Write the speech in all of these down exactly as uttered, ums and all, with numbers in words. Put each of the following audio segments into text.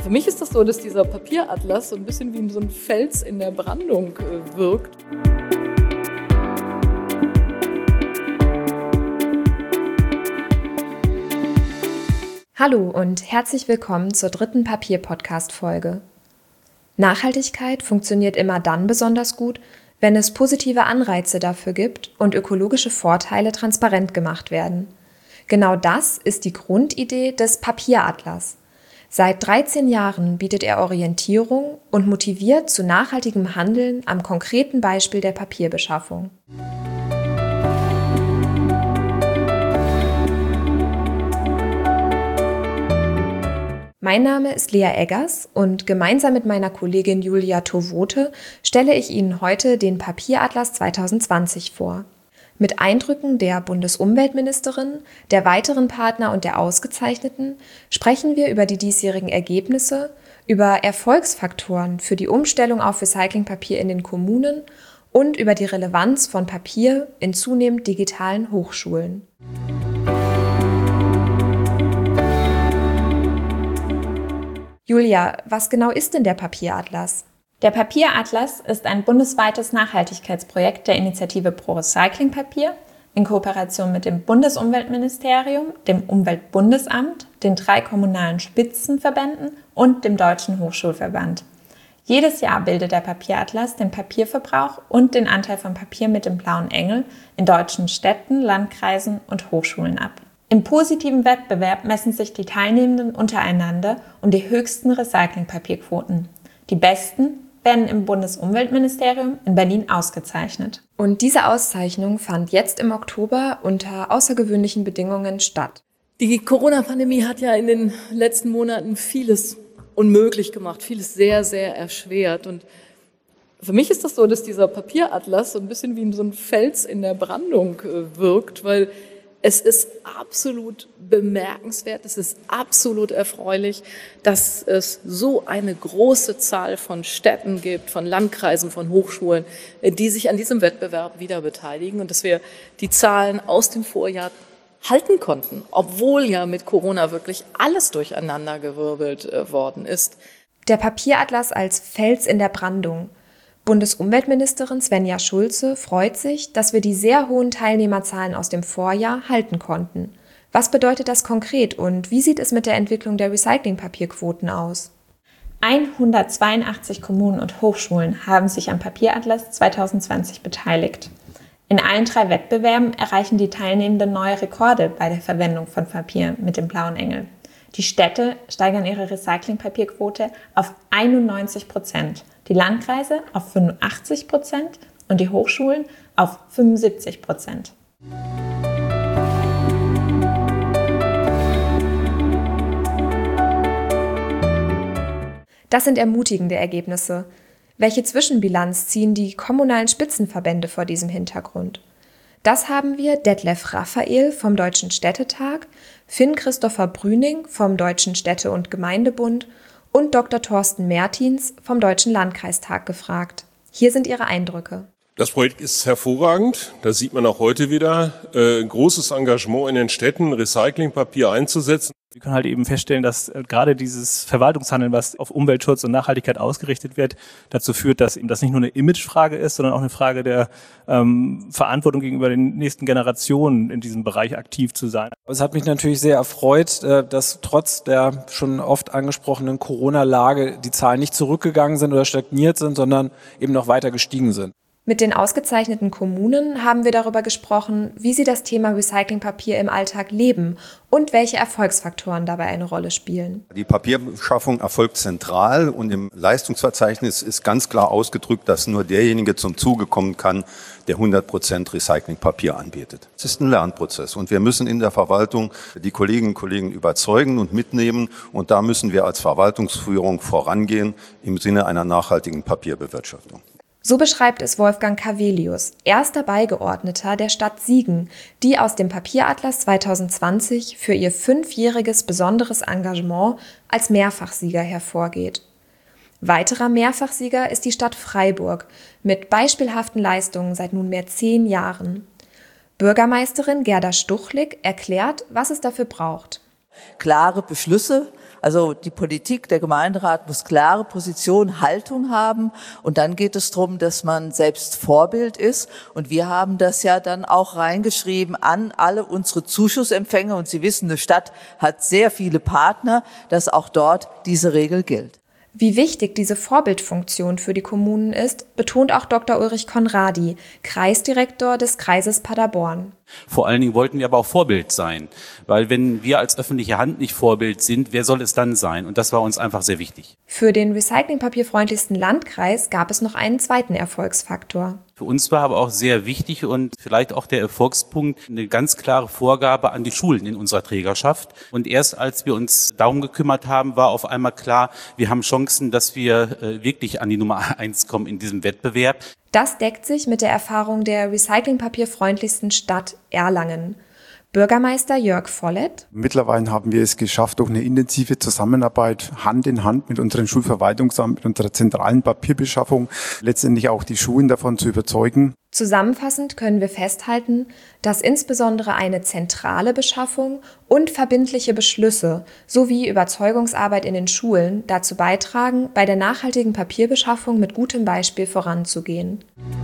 Für mich ist das so, dass dieser Papieratlas so ein bisschen wie so ein Fels in der Brandung äh, wirkt. Hallo und herzlich willkommen zur dritten Papier-Podcast-Folge. Nachhaltigkeit funktioniert immer dann besonders gut, wenn es positive Anreize dafür gibt und ökologische Vorteile transparent gemacht werden. Genau das ist die Grundidee des Papieratlas. Seit dreizehn Jahren bietet er Orientierung und motiviert zu nachhaltigem Handeln am konkreten Beispiel der Papierbeschaffung. Mein Name ist Lea Eggers und gemeinsam mit meiner Kollegin Julia Tovote stelle ich Ihnen heute den Papieratlas zwanzig zwanzig vor. Mit Eindrücken der Bundesumweltministerin, der weiteren Partner und der Ausgezeichneten sprechen wir über die diesjährigen Ergebnisse, über Erfolgsfaktoren für die Umstellung auf Recyclingpapier in den Kommunen und über die Relevanz von Papier in zunehmend digitalen Hochschulen. Julia, was genau ist denn der Papieratlas? Der Papieratlas ist ein bundesweites Nachhaltigkeitsprojekt der Initiative Pro Recycling Papier in Kooperation mit dem Bundesumweltministerium, dem Umweltbundesamt, den drei kommunalen Spitzenverbänden und dem Deutschen Hochschulverband. Jedes Jahr bildet der Papieratlas den Papierverbrauch und den Anteil von Papier mit dem blauen Engel in deutschen Städten, Landkreisen und Hochschulen ab. Im positiven Wettbewerb messen sich die Teilnehmenden untereinander um die höchsten Recyclingpapierquoten. Die besten werden im Bundesumweltministerium in Berlin ausgezeichnet. Und diese Auszeichnung fand jetzt im Oktober unter außergewöhnlichen Bedingungen statt. Die Corona-Pandemie hat ja in den letzten Monaten vieles unmöglich gemacht, vieles sehr, sehr erschwert. Und für mich ist das so, dass dieser Papieratlas so ein bisschen wie so ein Fels in der Brandung wirkt, weil es ist absolut bemerkenswert, es ist absolut erfreulich, dass es so eine große Zahl von Städten gibt, von Landkreisen, von Hochschulen, die sich an diesem Wettbewerb wieder beteiligen und dass wir die Zahlen aus dem Vorjahr halten konnten, obwohl ja mit Corona wirklich alles durcheinandergewirbelt worden ist. Der Papieratlas als Fels in der Brandung. Bundesumweltministerin Svenja Schulze freut sich, dass wir die sehr hohen Teilnehmerzahlen aus dem Vorjahr halten konnten. Was bedeutet das konkret und wie sieht es mit der Entwicklung der Recyclingpapierquoten aus? hundertzweiundachtzig Kommunen und Hochschulen haben sich am Papieratlas zwanzig zwanzig beteiligt. In allen drei Wettbewerben erreichen die Teilnehmenden neue Rekorde bei der Verwendung von Papier mit dem blauen Engel. Die Städte steigern ihre Recyclingpapierquote auf einundneunzig Prozent, die Landkreise auf fünfundachtzig Prozent und die Hochschulen auf fünfundsiebzig Prozent. Das sind ermutigende Ergebnisse. Welche Zwischenbilanz ziehen die kommunalen Spitzenverbände vor diesem Hintergrund? Das haben wir Detlef Raphael vom Deutschen Städtetag, Finn Christopher Brüning vom Deutschen Städte- und Gemeindebund und Doktor Thorsten Mertins vom Deutschen Landkreistag gefragt. Hier sind ihre Eindrücke. Das Projekt ist hervorragend. Das sieht man auch heute wieder. Äh, großes Engagement in den Städten, Recyclingpapier einzusetzen. Wir können halt eben feststellen, dass äh, gerade dieses Verwaltungshandeln, was auf Umweltschutz und Nachhaltigkeit ausgerichtet wird, dazu führt, dass eben das nicht nur eine Imagefrage ist, sondern auch eine Frage der ähm, Verantwortung gegenüber den nächsten Generationen in diesem Bereich aktiv zu sein. Es hat mich natürlich sehr erfreut, dass trotz der schon oft angesprochenen Corona-Lage die Zahlen nicht zurückgegangen sind oder stagniert sind, sondern eben noch weiter gestiegen sind. Mit den ausgezeichneten Kommunen haben wir darüber gesprochen, wie sie das Thema Recyclingpapier im Alltag leben und welche Erfolgsfaktoren dabei eine Rolle spielen. Die Papierbeschaffung erfolgt zentral und im Leistungsverzeichnis ist ganz klar ausgedrückt, dass nur derjenige zum Zuge kommen kann, der hundert Prozent Recyclingpapier anbietet. Es ist ein Lernprozess und wir müssen in der Verwaltung die Kolleginnen und Kollegen überzeugen und mitnehmen und da müssen wir als Verwaltungsführung vorangehen im Sinne einer nachhaltigen Papierbewirtschaftung. So beschreibt es Wolfgang Cavelius, erster Beigeordneter der Stadt Siegen, die aus dem Papieratlas zwanzig zwanzig für ihr fünfjähriges besonderes Engagement als Mehrfachsieger hervorgeht. Weiterer Mehrfachsieger ist die Stadt Freiburg mit beispielhaften Leistungen seit nunmehr zehn Jahren. Bürgermeisterin Gerda Stuchlik erklärt, was es dafür braucht. Klare Beschlüsse Also die Politik, der Gemeinderat muss klare Position, Haltung haben und dann geht es darum, dass man selbst Vorbild ist und wir haben das ja dann auch reingeschrieben an alle unsere Zuschussempfänger und Sie wissen, eine Stadt hat sehr viele Partner, dass auch dort diese Regel gilt. Wie wichtig diese Vorbildfunktion für die Kommunen ist, betont auch Doktor Ulrich Conradi, Kreisdirektor des Kreises Paderborn. Vor allen Dingen wollten wir aber auch Vorbild sein, weil wenn wir als öffentliche Hand nicht Vorbild sind, wer soll es dann sein? Und das war uns einfach sehr wichtig. Für den recyclingpapierfreundlichsten Landkreis gab es noch einen zweiten Erfolgsfaktor. Für uns war aber auch sehr wichtig und vielleicht auch der Erfolgspunkt eine ganz klare Vorgabe an die Schulen in unserer Trägerschaft. Und erst als wir uns darum gekümmert haben, war auf einmal klar, wir haben Chancen, dass wir äh, wirklich an die Nummer eins kommen in diesem Wettbewerb. Das deckt sich mit der Erfahrung der recyclingpapierfreundlichsten Stadt Erlangen. Bürgermeister Jörg Vollett. Mittlerweile haben wir es geschafft, durch eine intensive Zusammenarbeit Hand in Hand mit unserem Schulverwaltungsamt, mit unserer zentralen Papierbeschaffung, letztendlich auch die Schulen davon zu überzeugen. Zusammenfassend können wir festhalten, dass insbesondere eine zentrale Beschaffung und verbindliche Beschlüsse sowie Überzeugungsarbeit in den Schulen dazu beitragen, bei der nachhaltigen Papierbeschaffung mit gutem Beispiel voranzugehen.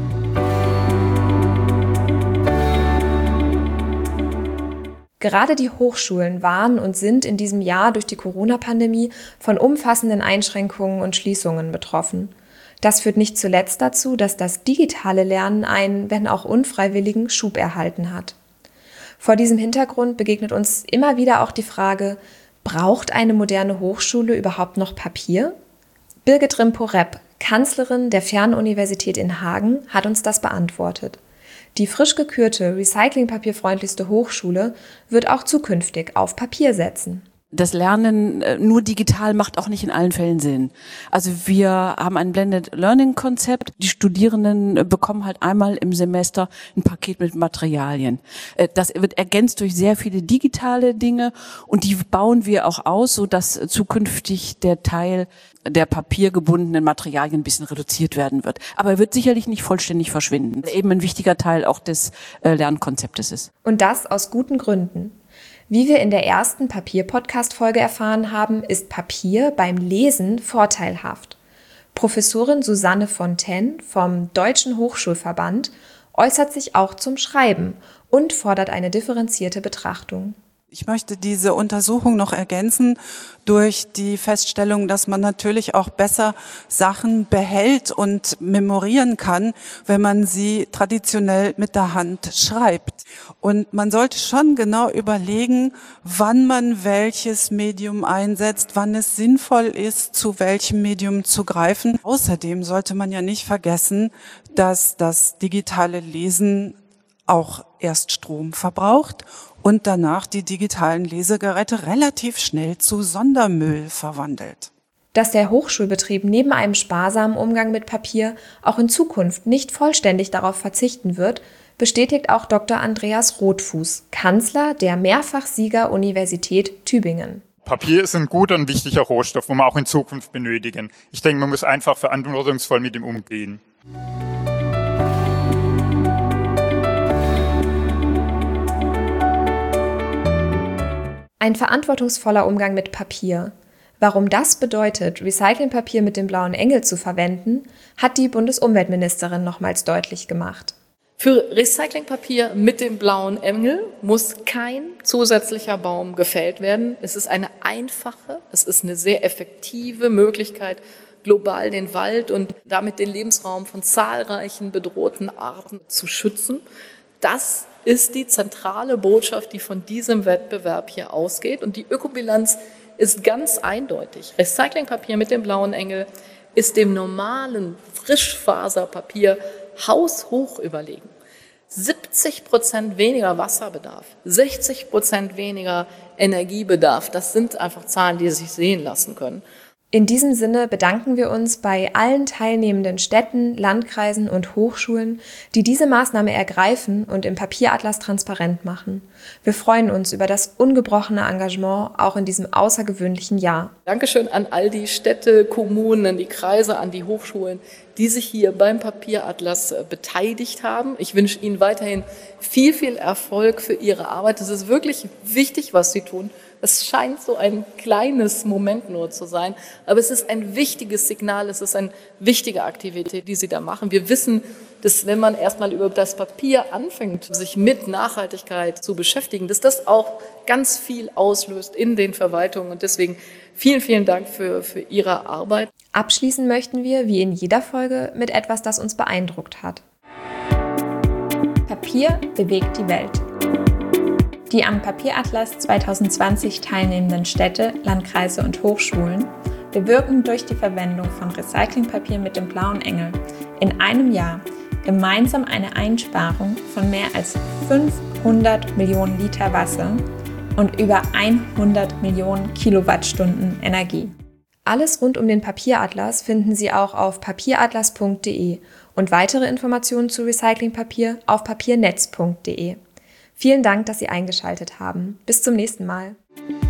Gerade die Hochschulen waren und sind in diesem Jahr durch die Corona-Pandemie von umfassenden Einschränkungen und Schließungen betroffen. Das führt nicht zuletzt dazu, dass das digitale Lernen einen, wenn auch unfreiwilligen, Schub erhalten hat. Vor diesem Hintergrund begegnet uns immer wieder auch die Frage, braucht eine moderne Hochschule überhaupt noch Papier? Birgit Rimpo-Repp, Kanzlerin der Fernuniversität in Hagen, hat uns das beantwortet. Die frisch gekürte, recyclingpapierfreundlichste Hochschule wird auch zukünftig auf Papier setzen. Das Lernen nur digital macht auch nicht in allen Fällen Sinn. Also wir haben ein Blended Learning Konzept. Die Studierenden bekommen halt einmal im Semester ein Paket mit Materialien. Das wird ergänzt durch sehr viele digitale Dinge und die bauen wir auch aus, so dass zukünftig der Teil der papiergebundenen Materialien ein bisschen reduziert werden wird. Aber er wird sicherlich nicht vollständig verschwinden. Eben ein wichtiger Teil auch des Lernkonzeptes ist. Und das aus guten Gründen. Wie wir in der ersten Papier-Podcast-Folge erfahren haben, ist Papier beim Lesen vorteilhaft. Professorin Susanne Fontaine vom Deutschen Hochschulverband äußert sich auch zum Schreiben und fordert eine differenzierte Betrachtung. Ich möchte diese Untersuchung noch ergänzen durch die Feststellung, dass man natürlich auch besser Sachen behält und memorieren kann, wenn man sie traditionell mit der Hand schreibt. Und man sollte schon genau überlegen, wann man welches Medium einsetzt, wann es sinnvoll ist, zu welchem Medium zu greifen. Außerdem sollte man ja nicht vergessen, dass das digitale Lesen auch erst Strom verbraucht und danach die digitalen Lesegeräte relativ schnell zu Sondermüll verwandelt. Dass der Hochschulbetrieb neben einem sparsamen Umgang mit Papier auch in Zukunft nicht vollständig darauf verzichten wird, bestätigt auch Doktor Andreas Rothfuß, Kanzler der Mehrfachsieger-Universität Tübingen. Papier ist ein guter und wichtiger Rohstoff, den wir auch in Zukunft benötigen. Ich denke, man muss einfach verantwortungsvoll mit ihm umgehen. Ein verantwortungsvoller Umgang mit Papier. Warum das bedeutet, Recyclingpapier mit dem blauen Engel zu verwenden, hat die Bundesumweltministerin nochmals deutlich gemacht. Für Recyclingpapier mit dem blauen Engel muss kein zusätzlicher Baum gefällt werden. Es ist eine einfache, es ist eine sehr effektive Möglichkeit, global den Wald und damit den Lebensraum von zahlreichen bedrohten Arten zu schützen. Das ist die zentrale Botschaft, die von diesem Wettbewerb hier ausgeht. Und die Ökobilanz ist ganz eindeutig. Recyclingpapier mit dem blauen Engel ist dem normalen Frischfaserpapier haushoch überlegen. siebzig Prozent weniger Wasserbedarf, sechzig Prozent weniger Energiebedarf. Das sind einfach Zahlen, die sich sehen lassen können. In diesem Sinne bedanken wir uns bei allen teilnehmenden Städten, Landkreisen und Hochschulen, die diese Maßnahme ergreifen und im Papieratlas transparent machen. Wir freuen uns über das ungebrochene Engagement auch in diesem außergewöhnlichen Jahr. Dankeschön an all die Städte, Kommunen, an die Kreise, an die Hochschulen, die sich hier beim Papieratlas beteiligt haben. Ich wünsche Ihnen weiterhin viel, viel Erfolg für Ihre Arbeit. Es ist wirklich wichtig, was Sie tun. Es scheint so ein kleines Moment nur zu sein, aber es ist ein wichtiges Signal, es ist eine wichtige Aktivität, die Sie da machen. Wir wissen, dass wenn man erstmal über das Papier anfängt, sich mit Nachhaltigkeit zu beschäftigen, dass das auch ganz viel auslöst in den Verwaltungen. Und deswegen vielen, vielen Dank für, für Ihre Arbeit. Abschließen möchten wir, wie in jeder Folge, mit etwas, das uns beeindruckt hat. Papier bewegt die Welt. Die am Papieratlas zwanzig zwanzig teilnehmenden Städte, Landkreise und Hochschulen bewirken durch die Verwendung von Recyclingpapier mit dem blauen Engel in einem Jahr gemeinsam eine Einsparung von mehr als fünfhundert Millionen Liter Wasser und über hundert Millionen Kilowattstunden Energie. Alles rund um den Papieratlas finden Sie auch auf papieratlas punkt de und weitere Informationen zu Recyclingpapier auf papiernetz punkt de. Vielen Dank, dass Sie eingeschaltet haben. Bis zum nächsten Mal.